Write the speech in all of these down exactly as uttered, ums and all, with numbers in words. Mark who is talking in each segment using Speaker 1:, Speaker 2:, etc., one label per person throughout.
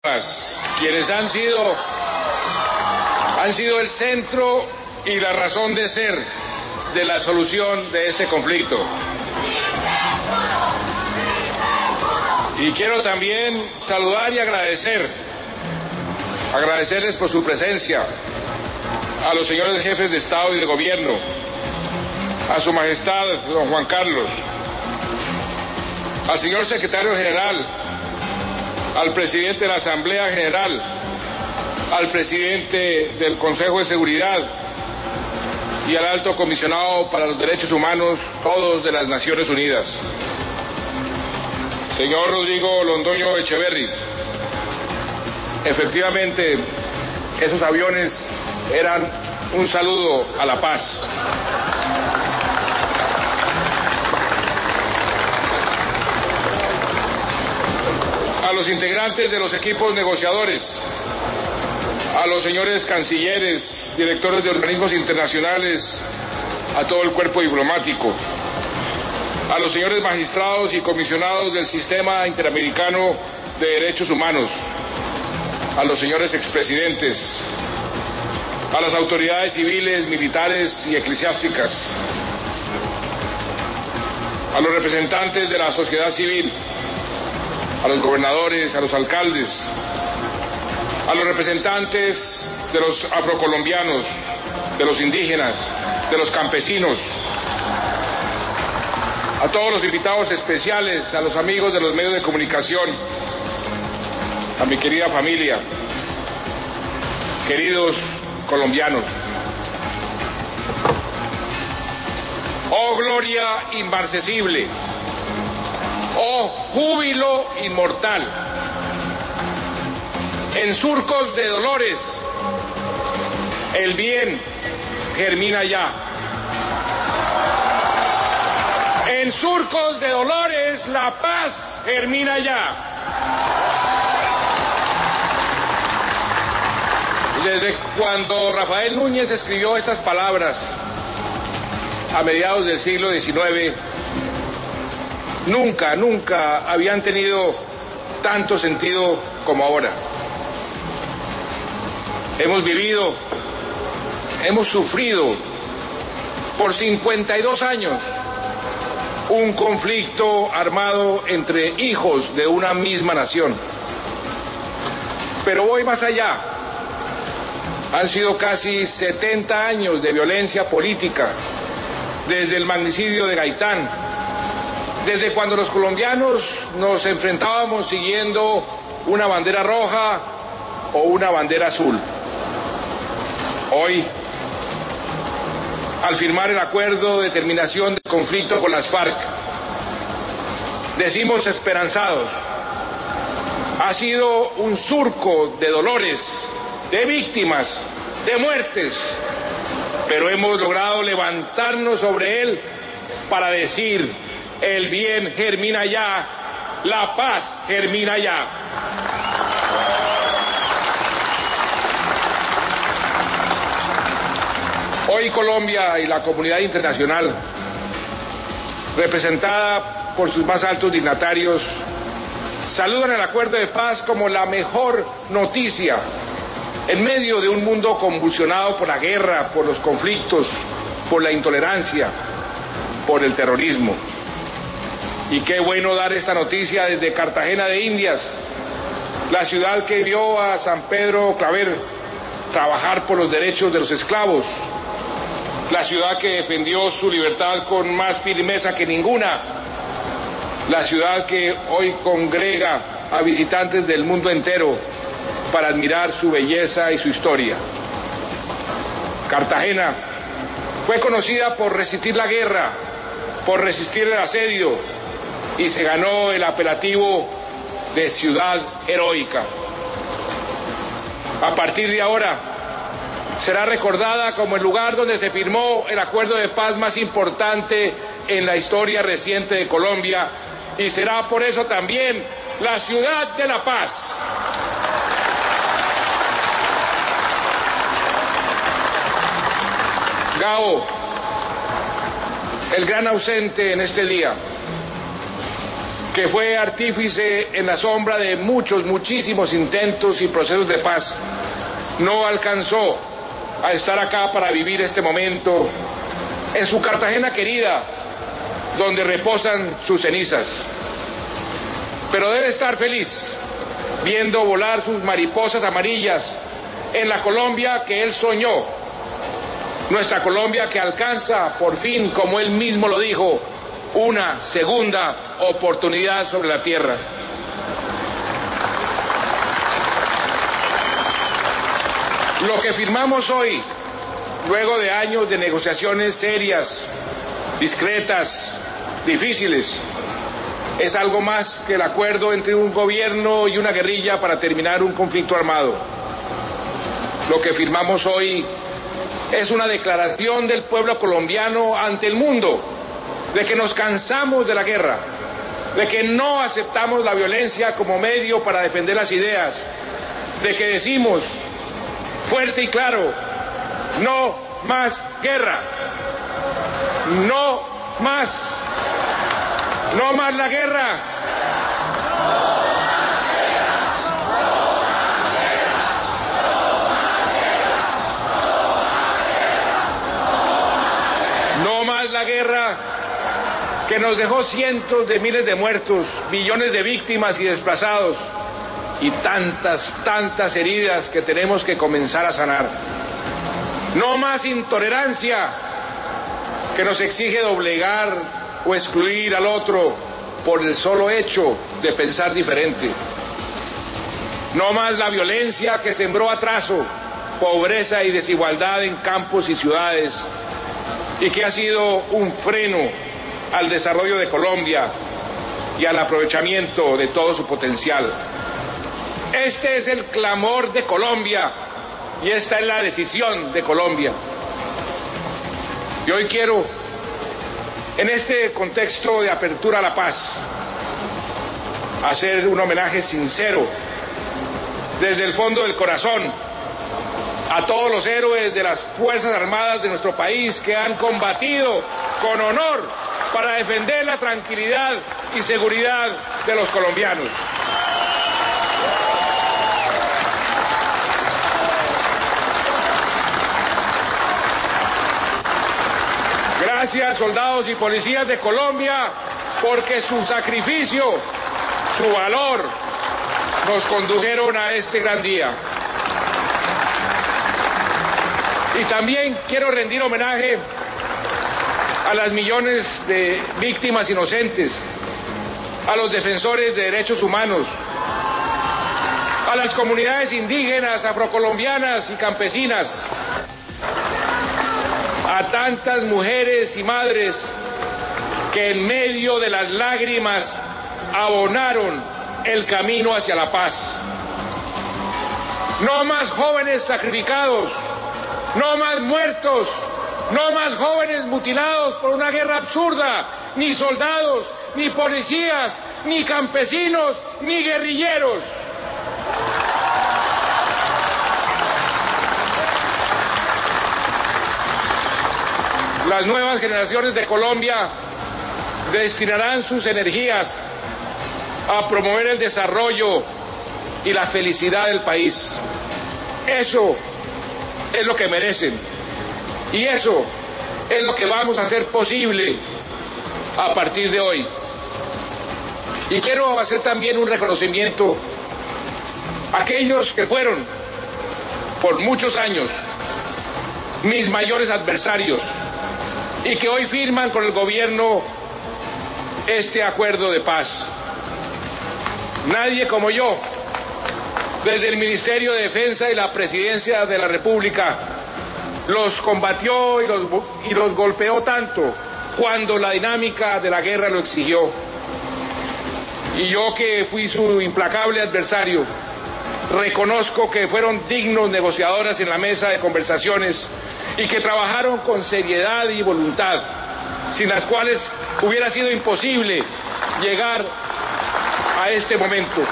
Speaker 1: quienes han sido, han sido el centro y la razón de ser de la solución de este conflicto. Y quiero también saludar y agradecer, agradecerles por su presencia, a los señores jefes de Estado y de Gobierno, a su Majestad don Juan Carlos, al señor Secretario General, al presidente de la Asamblea General, al presidente del Consejo de Seguridad y al alto comisionado para los derechos humanos, todos de las Naciones Unidas. Señor Rodrigo Londoño Echeverri, efectivamente esos aviones eran un saludo a la paz. A los integrantes de los equipos negociadores, a los señores cancilleres, directores de organismos internacionales, a todo el cuerpo diplomático, a los señores magistrados y comisionados del Sistema Interamericano de Derechos Humanos, a los señores expresidentes, a las autoridades civiles, militares y eclesiásticas, a los representantes de la sociedad civil, a los gobernadores, a los alcaldes, a los representantes de los afrocolombianos, de los indígenas, de los campesinos, a todos los invitados especiales, a los amigos de los medios de comunicación, a mi querida familia, queridos colombianos. Oh gloria inmarcesible, oh júbilo inmortal, en surcos de dolores el bien germina ya. En surcos de dolores la paz germina ya. Desde cuando Rafael Núñez escribió estas palabras a mediados del siglo diecinueve, nunca, nunca habían tenido tanto sentido como ahora. Hemos vivido, hemos sufrido por cincuenta y dos años un conflicto armado entre hijos de una misma nación. Pero voy más allá. Han sido casi setenta años de violencia política, desde el magnicidio de Gaitán, desde cuando los colombianos nos enfrentábamos siguiendo una bandera roja o una bandera azul. Hoy, al firmar el acuerdo de terminación del conflicto con las FARC, decimos esperanzados. Ha sido un surco de dolores, de víctimas, de muertes, pero hemos logrado levantarnos sobre él para decir: el bien germina ya, la paz germina ya. Hoy Colombia y la comunidad internacional, representada por sus más altos dignatarios, saludan el acuerdo de paz como la mejor noticia en medio de un mundo convulsionado por la guerra, por los conflictos, por la intolerancia, por el terrorismo. Y qué bueno dar esta noticia desde Cartagena de Indias, la ciudad que vio a San Pedro Claver trabajar por los derechos de los esclavos, la ciudad que defendió su libertad con más firmeza que ninguna, la ciudad que hoy congrega a visitantes del mundo entero para admirar su belleza y su historia. Cartagena fue conocida por resistir la guerra, por resistir el asedio, y se ganó el apelativo de ciudad heroica. A partir de ahora, será recordada como el lugar donde se firmó el acuerdo de paz más importante en la historia reciente de Colombia, y será por eso también la ciudad de la paz. Gao, el gran ausente en este día, que fue artífice en la sombra de muchos, muchísimos intentos y procesos de paz, no alcanzó a estar acá para vivir este momento en su Cartagena querida, donde reposan sus cenizas. Pero debe estar feliz viendo volar sus mariposas amarillas en la Colombia que él soñó, nuestra Colombia que alcanza por fin, como él mismo lo dijo, una segunda oportunidad sobre la tierra. Lo que firmamos hoy, luego de años de negociaciones serias, discretas, difíciles, es algo más que el acuerdo entre un gobierno y una guerrilla para terminar un conflicto armado. Lo que firmamos hoy es una declaración del pueblo colombiano ante el mundo de que nos cansamos de la guerra, de que no aceptamos la violencia como medio para defender las ideas, de que decimos fuerte y claro, no más guerra, no más, no más la guerra. No más la guerra que nos dejó cientos de miles de muertos, millones de víctimas y desplazados y tantas, tantas heridas que tenemos que comenzar a sanar. No más intolerancia que nos exige doblegar o excluir al otro por el solo hecho de pensar diferente. No más la violencia que sembró atraso, pobreza y desigualdad en campos y ciudades y que ha sido un freno al desarrollo de Colombia y al aprovechamiento de todo su potencial. Este es el clamor de Colombia y esta es la decisión de Colombia. Y hoy quiero, en este contexto de apertura a la paz, hacer un homenaje sincero, desde el fondo del corazón, a todos los héroes de las Fuerzas Armadas de nuestro país que han combatido con honor para defender la tranquilidad y seguridad de los colombianos. Gracias, soldados y policías de Colombia, porque su sacrificio, su valor, nos condujeron a este gran día. Y también quiero rendir homenaje a las millones de víctimas inocentes, a los defensores de derechos humanos, a las comunidades indígenas, afrocolombianas y campesinas, a tantas mujeres y madres que en medio de las lágrimas abonaron el camino hacia la paz. No más jóvenes sacrificados, no más muertos, no más jóvenes mutilados por una guerra absurda, ni soldados, ni policías, ni campesinos, ni guerrilleros. Las nuevas generaciones de Colombia destinarán sus energías a promover el desarrollo y la felicidad del país. Eso es lo que merecen y eso es lo que vamos a hacer posible a partir de hoy. Y quiero hacer también un reconocimiento a aquellos que fueron por muchos años mis mayores adversarios y que hoy firman con el gobierno este acuerdo de paz. Nadie como yo, desde el Ministerio de Defensa y la Presidencia de la República, los combatió y los, y los golpeó tanto cuando la dinámica de la guerra lo exigió. Y yo, que fui su implacable adversario, reconozco que fueron dignos negociadores en la mesa de conversaciones y que trabajaron con seriedad y voluntad, sin las cuales hubiera sido imposible llegar a este momento.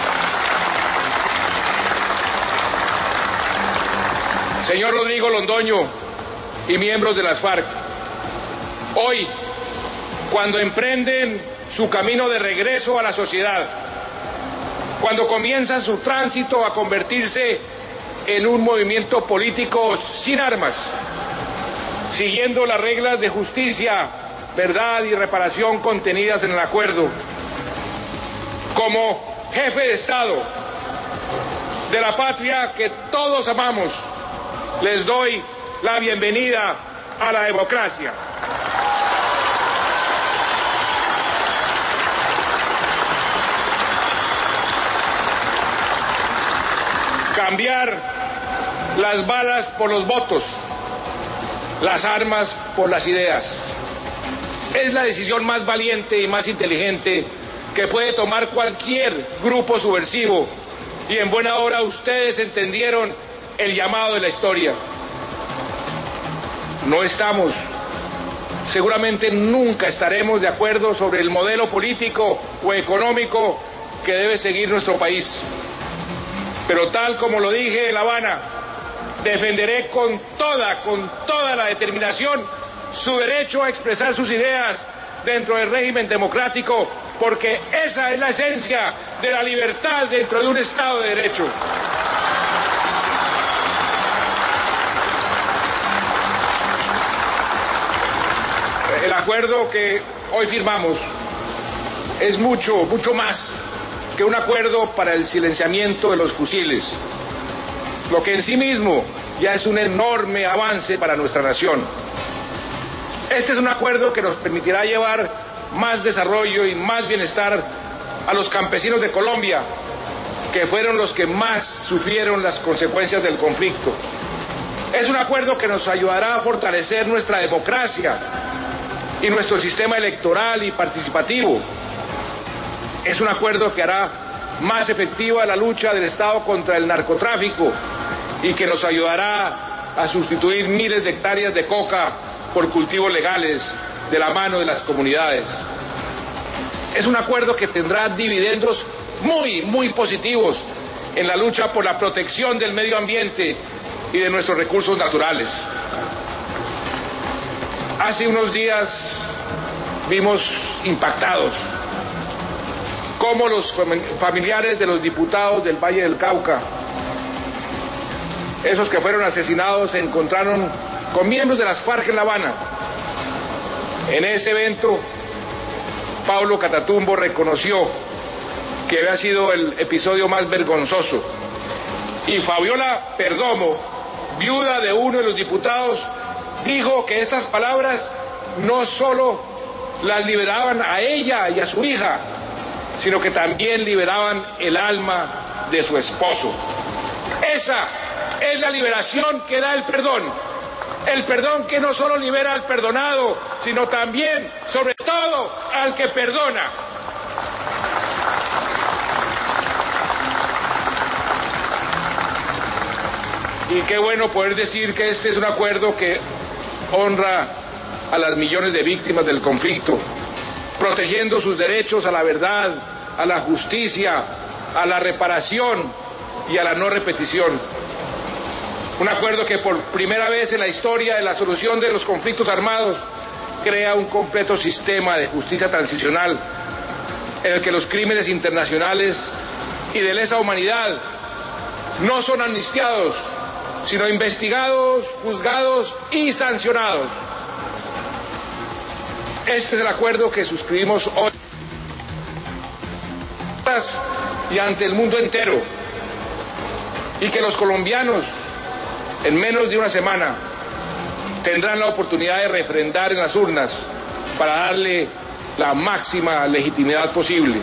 Speaker 1: Señor Rodrigo Londoño y miembros de las FARC, hoy, cuando emprenden su camino de regreso a la sociedad, cuando comienza su tránsito a convertirse en un movimiento político sin armas, siguiendo las reglas de justicia, verdad y reparación contenidas en el acuerdo. Como jefe de Estado de la patria que todos amamos, les doy la bienvenida a la democracia. Cambiar las balas por los votos, las armas por las ideas. Es la decisión más valiente y más inteligente que puede tomar cualquier grupo subversivo, y en buena hora ustedes entendieron el llamado de la historia. No estamos, seguramente nunca estaremos de acuerdo sobre el modelo político o económico que debe seguir nuestro país. Pero tal como lo dije en La Habana, defenderé con toda, con toda la determinación su derecho a expresar sus ideas dentro del régimen democrático, porque esa es la esencia de la libertad dentro de un Estado de Derecho. El acuerdo que hoy firmamos es mucho, mucho más que un acuerdo para el silenciamiento de los fusiles, lo que en sí mismo ya es un enorme avance para nuestra nación. Este es un acuerdo que nos permitirá llevar más desarrollo y más bienestar a los campesinos de Colombia, que fueron los que más sufrieron las consecuencias del conflicto. Es un acuerdo que nos ayudará a fortalecer nuestra democracia y nuestro sistema electoral y participativo. Es un acuerdo que hará más efectiva la lucha del Estado contra el narcotráfico y que nos ayudará a sustituir miles de hectáreas de coca por cultivos legales de la mano de las comunidades. Es un acuerdo que tendrá dividendos muy, muy positivos en la lucha por la protección del medio ambiente y de nuestros recursos naturales. Hace unos días vimos impactados cómo los familiares de los diputados del Valle del Cauca, esos que fueron asesinados, se encontraron con miembros de las FARC en La Habana. En ese evento, Pablo Catatumbo reconoció que había sido el episodio más vergonzoso, y Fabiola Perdomo, viuda de uno de los diputados, dijo que estas palabras no solo las liberaban a ella y a su hija, sino que también liberaban el alma de su esposo. Esa es la liberación que da el perdón. El perdón que no solo libera al perdonado, sino también, sobre todo, al que perdona. Y qué bueno poder decir que este es un acuerdo que honra a las millones de víctimas del conflicto, protegiendo sus derechos a la verdad, a la justicia, a la reparación y a la no repetición. Un acuerdo que por primera vez en la historia de la solución de los conflictos armados crea un completo sistema de justicia transicional en el que los crímenes internacionales y de lesa humanidad no son amnistiados, sino investigados, juzgados y sancionados. Este es el acuerdo que suscribimos hoy y ante el mundo entero, y que los colombianos en menos de una semana tendrán la oportunidad de refrendar en las urnas para darle la máxima legitimidad posible.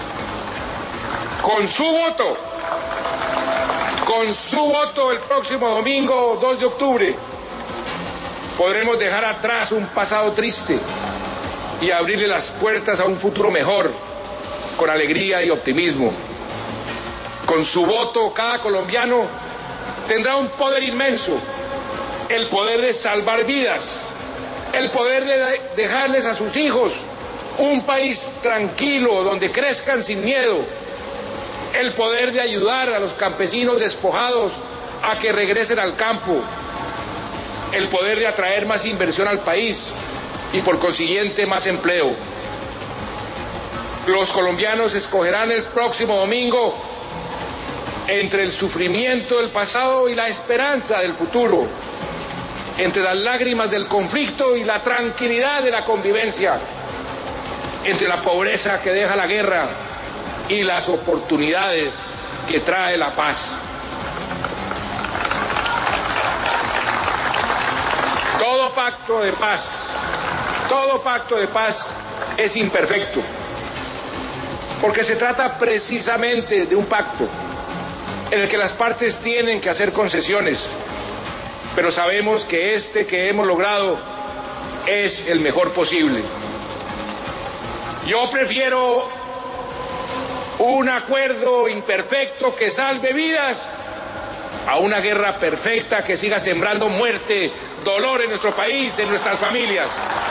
Speaker 1: Con su voto, con su voto el próximo domingo dos de octubre, podremos dejar atrás un pasado triste y abrirle las puertas a un futuro mejor, con alegría y optimismo. Con su voto, cada colombiano tendrá un poder inmenso, el poder de salvar vidas, el poder de dejarles a sus hijos un país tranquilo donde crezcan sin miedo, el poder de ayudar a los campesinos despojados a que regresen al campo, el poder de atraer más inversión al país y por consiguiente más empleo. Los colombianos escogerán el próximo domingo entre el sufrimiento del pasado y la esperanza del futuro, entre las lágrimas del conflicto y la tranquilidad de la convivencia, entre la pobreza que deja la guerra y las oportunidades que trae la paz. Todo pacto de paz, todo pacto de paz es imperfecto, porque se trata precisamente de un pacto en el que las partes tienen que hacer concesiones, pero sabemos que este que hemos logrado es el mejor posible. Yo prefiero un acuerdo imperfecto que salve vidas a una guerra perfecta que siga sembrando muerte, dolor en nuestro país, en nuestras familias.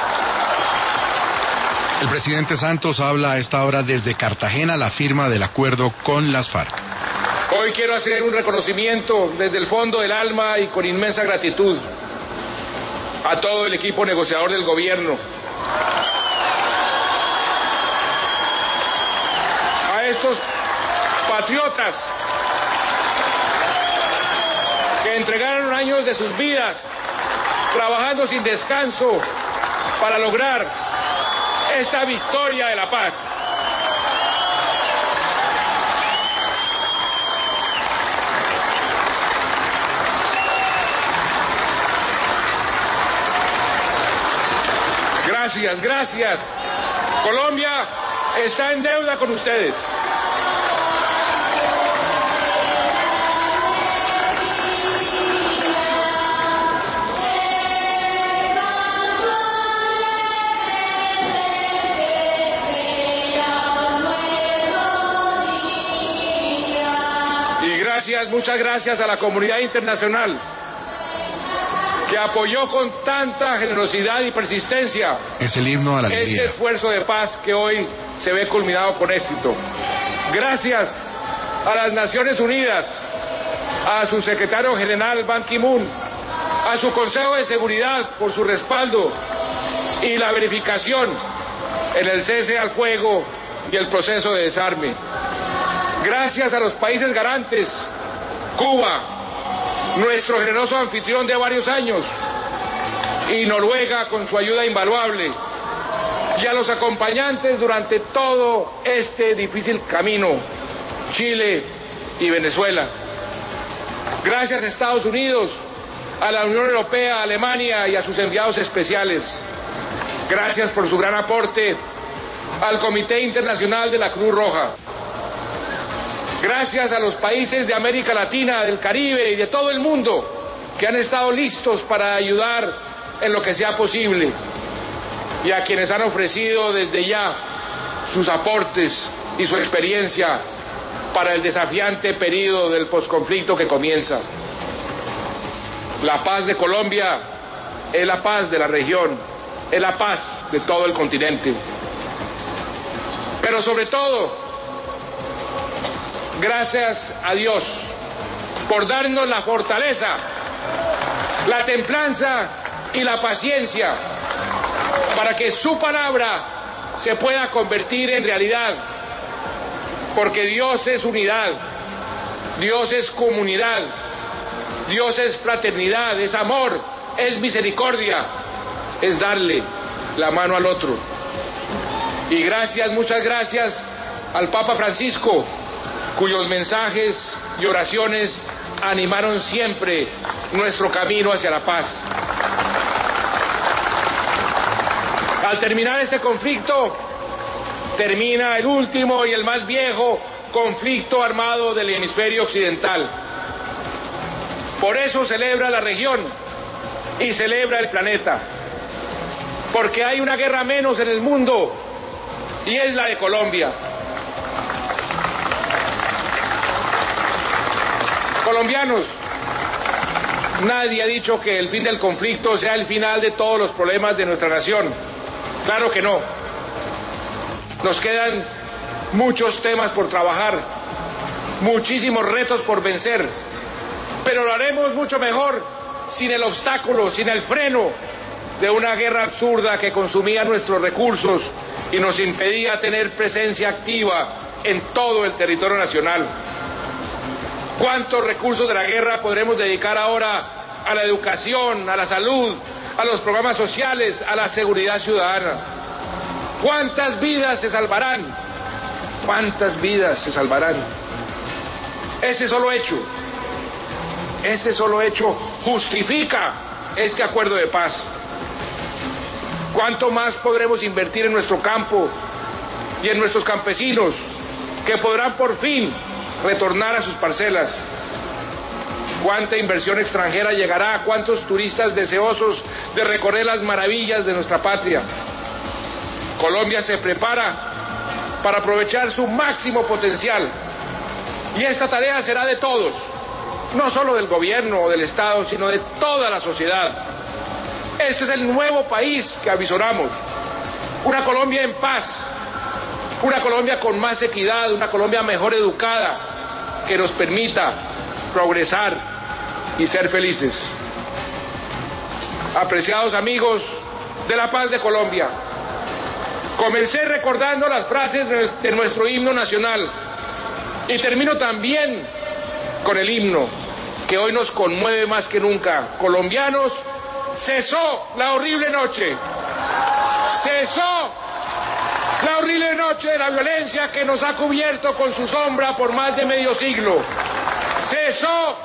Speaker 2: El presidente Santos habla a esta hora desde Cartagena la firma del acuerdo con las FARC.
Speaker 1: Hoy quiero hacer un reconocimiento desde el fondo del alma y con inmensa gratitud a todo el equipo negociador del gobierno, a estos patriotas que entregaron años de sus vidas trabajando sin descanso para lograr esta victoria de la paz. Gracias, gracias. Colombia está en deuda con ustedes. Y gracias, muchas gracias a la comunidad internacional que apoyó con tanta generosidad y persistencia
Speaker 2: es el himno a la alegría.
Speaker 1: Este esfuerzo de paz que hoy se ve culminado con éxito. Gracias a las Naciones Unidas, a su secretario general Ban Ki-moon, a su Consejo de Seguridad por su respaldo y la verificación en el cese al fuego y el proceso de desarme. Gracias a los países garantes, Cuba, nuestro generoso anfitrión de varios años, y Noruega con su ayuda invaluable, y a los acompañantes durante todo este difícil camino, Chile y Venezuela. Gracias a Estados Unidos, a la Unión Europea, a Alemania y a sus enviados especiales. Gracias por su gran aporte al Comité Internacional de la Cruz Roja. Gracias a los países de América Latina, del Caribe y de todo el mundo que han estado listos para ayudar en lo que sea posible, y a quienes han ofrecido desde ya sus aportes y su experiencia para el desafiante periodo del posconflicto que comienza. La paz de Colombia es la paz de la región, es la paz de todo el continente. Pero sobre todo, gracias a Dios por darnos la fortaleza, la templanza y la paciencia para que su palabra se pueda convertir en realidad, porque Dios es unidad, Dios es comunidad, Dios es fraternidad, es amor, es misericordia, es darle la mano al otro. Y gracias, muchas gracias al Papa Francisco, cuyos mensajes y oraciones animaron siempre nuestro camino hacia la paz. Al terminar este conflicto, termina el último y el más viejo conflicto armado del hemisferio occidental. Por eso celebra la región y celebra el planeta, porque hay una guerra menos en el mundo y es la de Colombia. Colombianos, nadie ha dicho que el fin del conflicto sea el final de todos los problemas de nuestra nación. Claro que no. Nos quedan muchos temas por trabajar, muchísimos retos por vencer, pero lo haremos mucho mejor sin el obstáculo, sin el freno de una guerra absurda que consumía nuestros recursos y nos impedía tener presencia activa en todo el territorio nacional. ¿Cuántos recursos de la guerra podremos dedicar ahora a la educación, a la salud, a los programas sociales, a la seguridad ciudadana? ¿Cuántas vidas se salvarán? ¿Cuántas vidas se salvarán? Ese solo hecho, ese solo hecho justifica este acuerdo de paz. ¿Cuánto más podremos invertir en nuestro campo y en nuestros campesinos que podrán por fin retornar a sus parcelas? ¿Cuánta inversión extranjera llegará? ¿Cuántos turistas deseosos de recorrer las maravillas de nuestra patria? Colombia se prepara para aprovechar su máximo potencial y esta tarea será de todos, no solo del gobierno o del Estado, sino de toda la sociedad. Este es el nuevo país que avisoramos, una Colombia en paz, una Colombia con más equidad, una Colombia mejor educada, que nos permita progresar y ser felices. Apreciados amigos de la paz de Colombia, comencé recordando las frases de nuestro himno nacional y termino también con el himno que hoy nos conmueve más que nunca. Colombianos, cesó la horrible noche, cesó la horrible noche de la violencia que nos ha cubierto con su sombra por más de medio siglo. Cesó